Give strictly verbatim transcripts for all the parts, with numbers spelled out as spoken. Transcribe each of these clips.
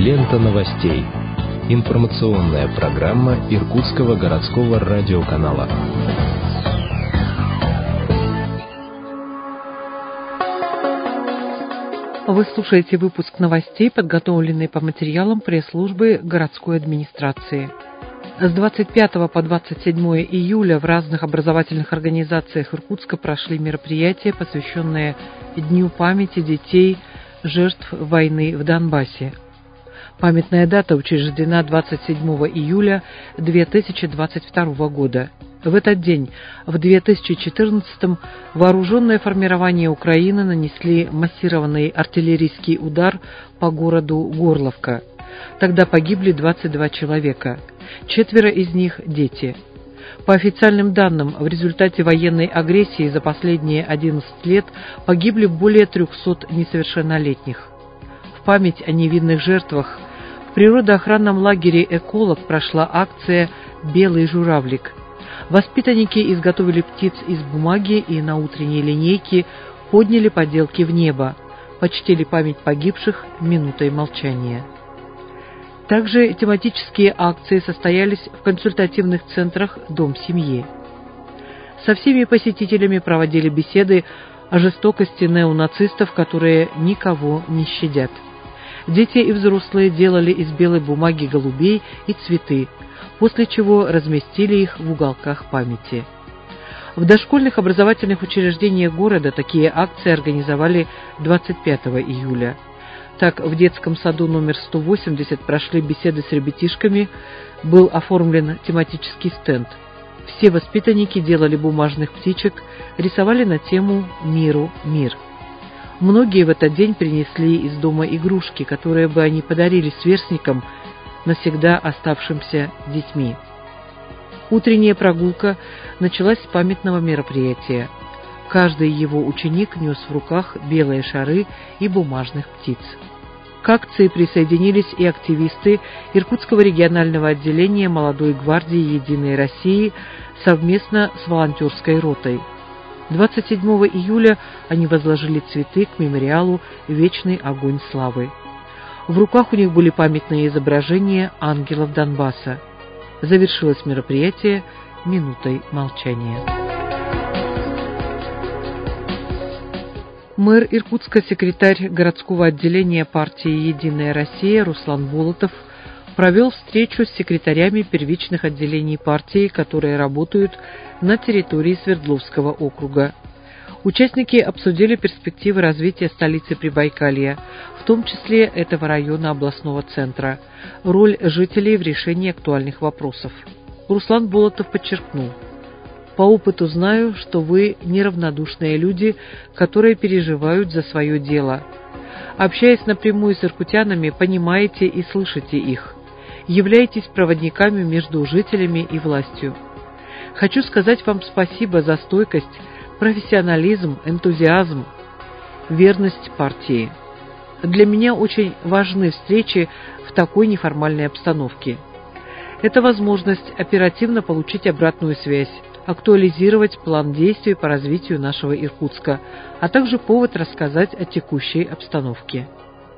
Лента новостей. Информационная программа Иркутского городского радиоканала. Вы слушаете выпуск новостей, подготовленный по материалам пресс-службы городской администрации. С двадцать пятого по двадцать седьмое июля в разных образовательных организациях Иркутска прошли мероприятия, посвященные Дню памяти детей, жертв войны в Донбассе. Памятная дата учреждена двадцать седьмого июля две тысячи двадцать второго года. В этот день, в две тысячи четырнадцатом, вооруженные формирования Украины нанесли массированный артиллерийский удар по городу Горловка. Тогда погибли двадцать два человека. Четверо из них – дети. По официальным данным, в результате военной агрессии за последние одиннадцать лет погибли более трехсот несовершеннолетних. В память о невинных жертвах в природоохранном лагере «Эколог» прошла акция «Белый журавлик». Воспитанники изготовили птиц из бумаги и на утренней линейке подняли поделки в небо, почтили память погибших минутой молчания. Также тематические акции состоялись в консультативных центрах «Дом семьи». Со всеми посетителями проводили беседы о жестокости неонацистов, которые никого не щадят. Дети и взрослые делали из белой бумаги голубей и цветы, после чего разместили их в уголках памяти. В дошкольных образовательных учреждениях города такие акции организовали двадцать пятого июля. Так, в детском саду номер сто восемьдесят прошли беседы с ребятишками, был оформлен тематический стенд. Все воспитанники делали бумажных птичек, рисовали на тему «Миру мир». Многие в этот день принесли из дома игрушки, которые бы они подарили сверстникам, навсегда оставшимся детьми. Утренняя прогулка началась с памятного мероприятия. Каждый его ученик нес в руках белые шары и бумажных птиц. К акции присоединились и активисты Иркутского регионального отделения Молодой гвардии Единой России совместно с волонтерской ротой. двадцать седьмого июля они возложили цветы к мемориалу «Вечный огонь славы». В руках у них были памятные изображения ангелов Донбасса. Завершилось мероприятие минутой молчания. Мэр Иркутска, секретарь городского отделения партии «Единая Россия» Руслан Болотов провел встречу с секретарями первичных отделений партии, которые работают на территории Свердловского округа. Участники обсудили перспективы развития столицы Прибайкалья, в том числе этого района областного центра, роль жителей в решении актуальных вопросов. Руслан Болотов подчеркнул: «По опыту знаю, что вы неравнодушные люди, которые переживают за свое дело. Общаясь напрямую с иркутянами, понимаете и слышите их. Являетесь проводниками между жителями и властью. Хочу сказать вам спасибо за стойкость, профессионализм, энтузиазм, верность партии. Для меня очень важны встречи в такой неформальной обстановке. Это возможность оперативно получить обратную связь, актуализировать план действий по развитию нашего Иркутска, а также повод рассказать о текущей обстановке».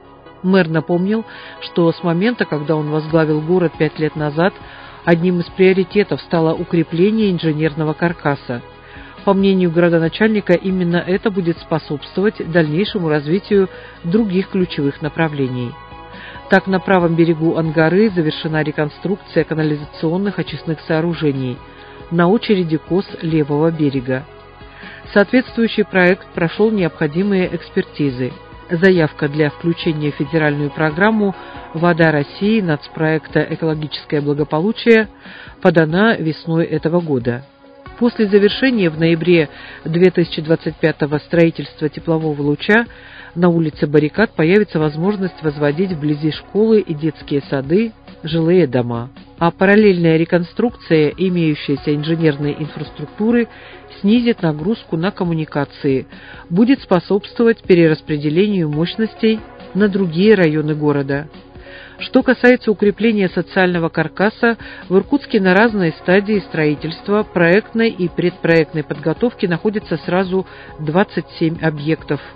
Мэр напомнил, что с момента, когда он возглавил город пять лет назад, одним из приоритетов стало укрепление инженерного каркаса. По мнению градоначальника, именно это будет способствовать дальнейшему развитию других ключевых направлений. Так, на правом берегу Ангары завершена реконструкция канализационных очистных сооружений. На очереди КОС левого берега. Соответствующий проект прошел необходимые экспертизы. Заявка для включения в федеральную программу «Вода России» нацпроекта «Экологическое благополучие» подана весной этого года. После завершения в ноябре две тысячи двадцать пятого строительства теплового луча на улице Баррикад появится возможность возводить вблизи школы и детские сады, жилые дома. А параллельная реконструкция имеющейся инженерной инфраструктуры снизит нагрузку на коммуникации, будет способствовать перераспределению мощностей на другие районы города. Что касается укрепления социального каркаса, в Иркутске на разной стадии строительства, проектной и предпроектной подготовки находятся сразу двадцать семь объектов.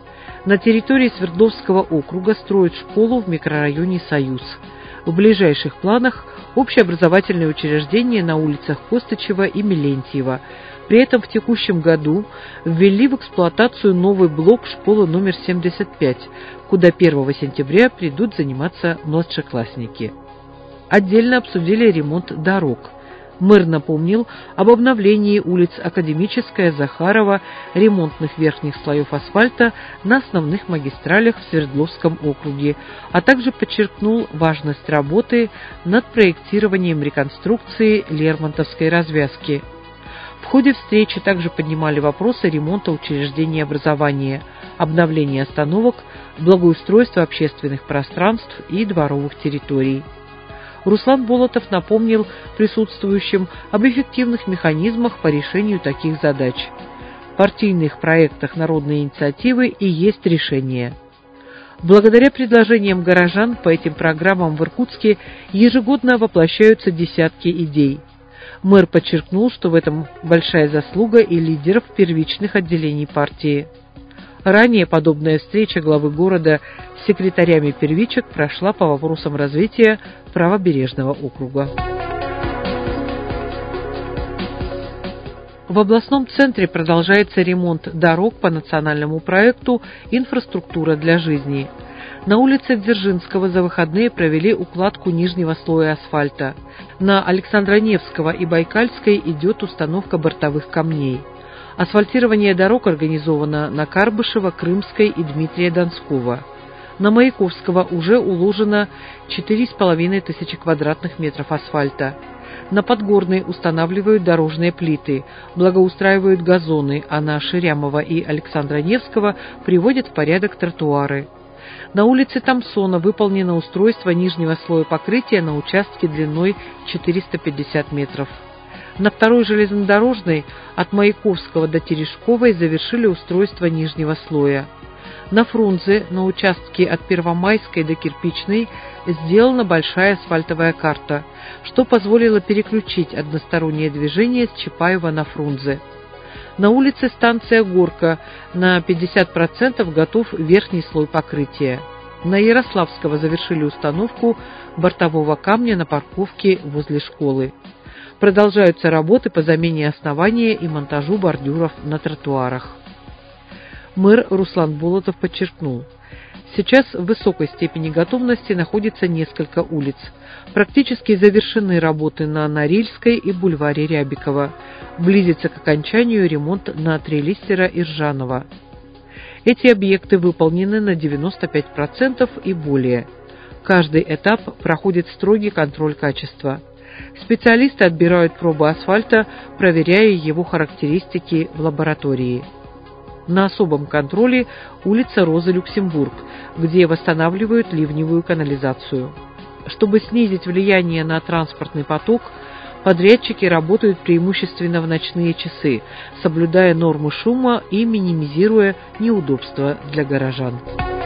На территории Свердловского округа строят школу в микрорайоне «Союз». В ближайших планах общеобразовательные учреждения на улицах Костычева и Мелентьева. При этом в текущем году ввели в эксплуатацию новый блок школы номер семьдесят пять, куда первого сентября придут заниматься младшеклассники. Отдельно обсудили ремонт дорог. Мэр напомнил об обновлении улиц Академическая, Захарова, ремонтных верхних слоев асфальта на основных магистралях в Свердловском округе, а также подчеркнул важность работы над проектированием реконструкции Лермонтовской развязки. В ходе встречи также поднимали вопросы ремонта учреждений образования, обновления остановок, благоустройства общественных пространств и дворовых территорий. Руслан Болотов напомнил присутствующим об эффективных механизмах по решению таких задач. В партийных проектах народной инициативы и есть решение. Благодаря предложениям горожан по этим программам в Иркутске ежегодно воплощаются десятки идей. Мэр подчеркнул, что в этом большая заслуга и лидеров первичных отделений партии. Ранее подобная встреча главы города с секретарями первичек прошла по вопросам развития правобережного округа. В областном центре продолжается ремонт дорог по национальному проекту «Инфраструктура для жизни». На улице Дзержинского за выходные провели укладку нижнего слоя асфальта. На Александра Невского и Байкальской идет установка бортовых камней. Асфальтирование дорог организовано на Карбышева, Крымской и Дмитрия Донского. На Маяковского уже уложено четыре с половиной тысячи квадратных метров асфальта. На Подгорной устанавливают дорожные плиты, благоустраивают газоны, а на Ширямова и Александра Невского приводят в порядок тротуары. На улице Томсона выполнено устройство нижнего слоя покрытия на участке длиной четыреста пятьдесят метров. На второй железнодорожной от Маяковского до Терешковой завершили устройство нижнего слоя. На Фрунзе, на участке от Первомайской до Кирпичной, сделана большая асфальтовая карта, что позволило переключить одностороннее движение с Чапаева на Фрунзе. На улице станция Горка на пятьдесят процентов готов верхний слой покрытия. На Ярославского завершили установку бортового камня на парковке возле школы. Продолжаются работы по замене основания и монтажу бордюров на тротуарах. Мэр Руслан Болотов подчеркнул, сейчас в высокой степени готовности находится несколько улиц. Практически завершены работы на Норильской и бульваре Рябикова. Близится к окончанию ремонт на Трилистера и Ржанова. Эти объекты выполнены на девяносто пять процентов и более. Каждый этап проходит строгий контроль качества. Специалисты отбирают пробы асфальта, проверяя его характеристики в лаборатории. На особом контроле улица Роза Люксембург, где восстанавливают ливневую канализацию. Чтобы снизить влияние на транспортный поток, подрядчики работают преимущественно в ночные часы, соблюдая нормы шума и минимизируя неудобства для горожан.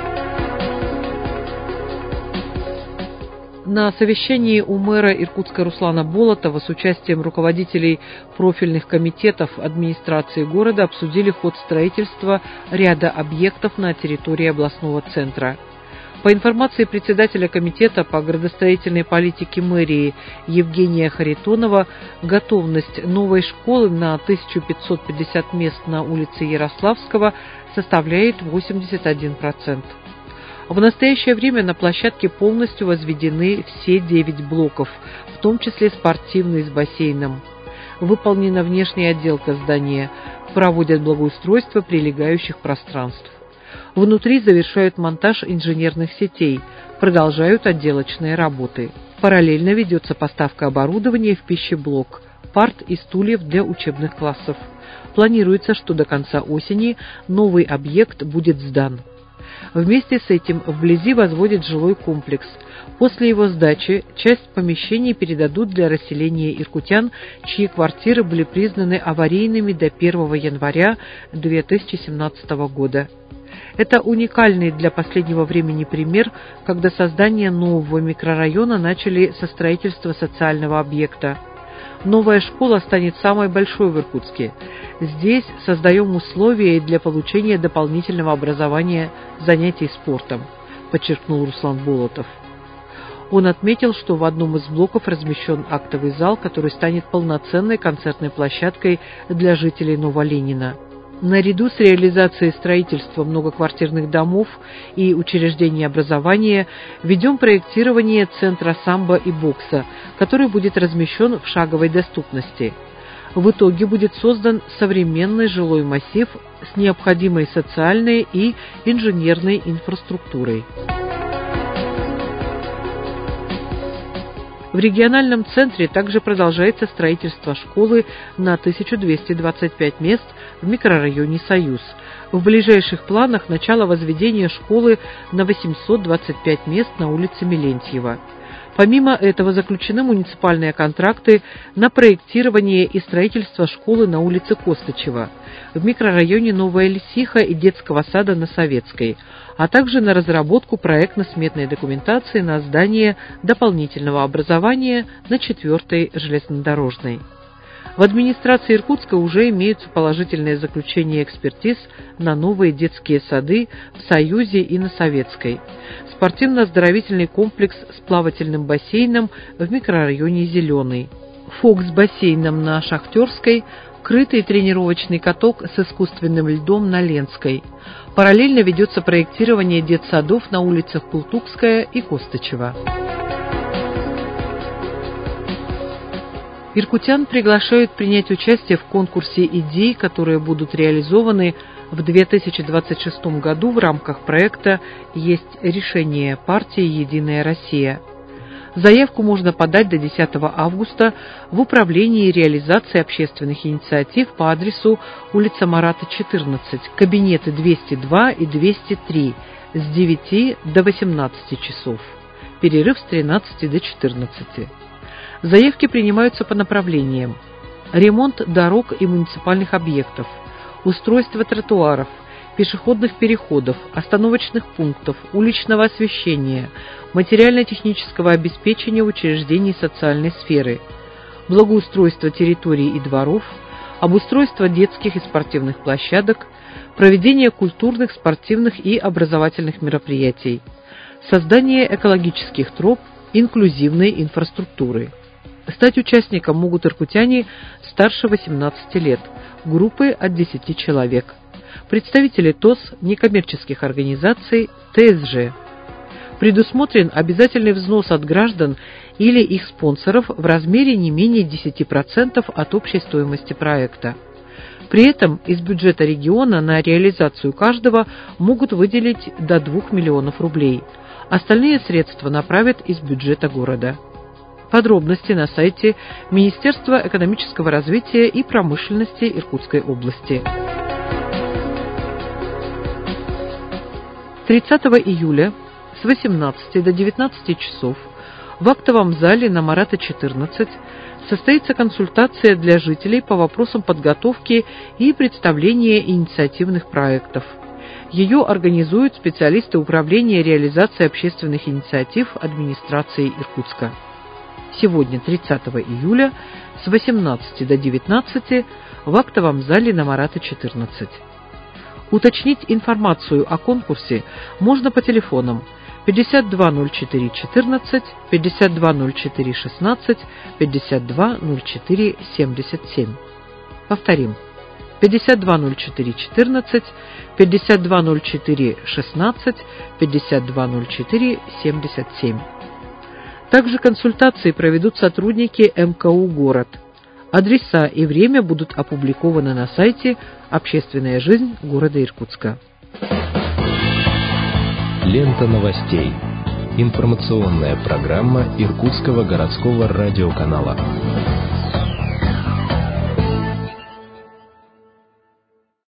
На совещании у мэра Иркутска Руслана Болотова с участием руководителей профильных комитетов администрации города обсудили ход строительства ряда объектов на территории областного центра. По информации председателя комитета по градостроительной политике мэрии Евгения Харитонова, готовность новой школы на тысячу пятьсот пятьдесят мест на улице Ярославского составляет восемьдесят один процент. В настоящее время на площадке полностью возведены все девять блоков, в том числе спортивный с бассейном. Выполнена внешняя отделка здания, проводят благоустройство прилегающих пространств. Внутри завершают монтаж инженерных сетей, продолжают отделочные работы. Параллельно ведется поставка оборудования в пищеблок, парт и стульев для учебных классов. Планируется, что до конца осени новый объект будет сдан. Вместе с этим вблизи возводят жилой комплекс. После его сдачи часть помещений передадут для расселения иркутян, чьи квартиры были признаны аварийными до первого января две тысячи семнадцатого года. Это уникальный для последнего времени пример, когда создание нового микрорайона начали со строительства социального объекта. Новая школа станет самой большой в Иркутске. Здесь создаем условия для получения дополнительного образования занятий спортом, подчеркнул Руслан Болотов. Он отметил, что в одном из блоков размещен актовый зал, который станет полноценной концертной площадкой для жителей Новоленина. Наряду с реализацией строительства многоквартирных домов и учреждений образования ведем проектирование центра самбо и бокса, который будет размещен в шаговой доступности. В итоге будет создан современный жилой массив с необходимой социальной и инженерной инфраструктурой. В региональном центре также продолжается строительство школы на тысячу двести двадцать пять мест в микрорайоне «Союз». В ближайших планах начало возведения школы на восемьсот двадцать пять мест на улице Мелентьева. Помимо этого заключены муниципальные контракты на проектирование и строительство школы на улице Костычева, в микрорайоне Новая Лисиха и детского сада на Советской, а также на разработку проектно-сметной документации на здание дополнительного образования на четвертой железнодорожной. В администрации Иркутска уже имеются положительные заключения экспертиз на новые детские сады в Союзе и на Советской, спортивно-оздоровительный комплекс с плавательным бассейном в микрорайоне Зеленый, фокс с бассейном на Шахтерской, крытый тренировочный каток с искусственным льдом на Ленской. Параллельно ведется проектирование детсадов на улицах Култукская и Костычева. Иркутян приглашают принять участие в конкурсе идей, которые будут реализованы в две тысячи двадцать шестом году в рамках проекта «Есть решение» партии «Единая Россия». Заявку можно подать до десятого августа в Управлении реализации общественных инициатив по адресу улица Марата, четырнадцать, кабинеты двести два и двести три с девяти до восемнадцати часов, перерыв с тринадцати до четырнадцати. Заявки принимаются по направлениям: ремонт дорог и муниципальных объектов, устройство тротуаров, пешеходных переходов, остановочных пунктов, уличного освещения, материально-технического обеспечения учреждений социальной сферы, благоустройство территорий и дворов, обустройство детских и спортивных площадок, проведение культурных, спортивных и образовательных мероприятий, создание экологических троп, инклюзивной инфраструктуры. Стать участником могут иркутяне старше восемнадцати лет, группы от десяти человек, представители ТОС, некоммерческих организаций, ТСЖ. Предусмотрен обязательный взнос от граждан или их спонсоров в размере не менее десяти процентов от общей стоимости проекта. При этом из бюджета региона на реализацию каждого могут выделить до двух миллионов рублей. Остальные средства направят из бюджета города. Подробности на сайте Министерства экономического развития и промышленности Иркутской области. тридцатого июля с восемнадцати до девятнадцати часов в актовом зале на Марата, четырнадцать состоится консультация для жителей по вопросам подготовки и представления инициативных проектов. Ее организуют специалисты Управления реализации общественных инициатив администрации Иркутска. Сегодня, тридцатого июля, с восемнадцати до девятнадцати в актовом зале на Марата, четырнадцать. Уточнить информацию о конкурсе можно по телефонам пятьдесят два ноль четыре четырнадцать, пятьдесят два ноль четыре шестнадцать, пятьдесят два ноль четыре семьдесят семь. Повторим: пятьдесят два ноль четыре четырнадцать, пятьдесят два ноль четыре шестнадцать, пятьдесят два ноль четыре семьдесят семь. Также консультации проведут сотрудники эм ка у «Город». Адреса и время будут опубликованы на сайте «Общественная жизнь города Иркутска». Лента новостей. Информационная программа Иркутского городского радиоканала.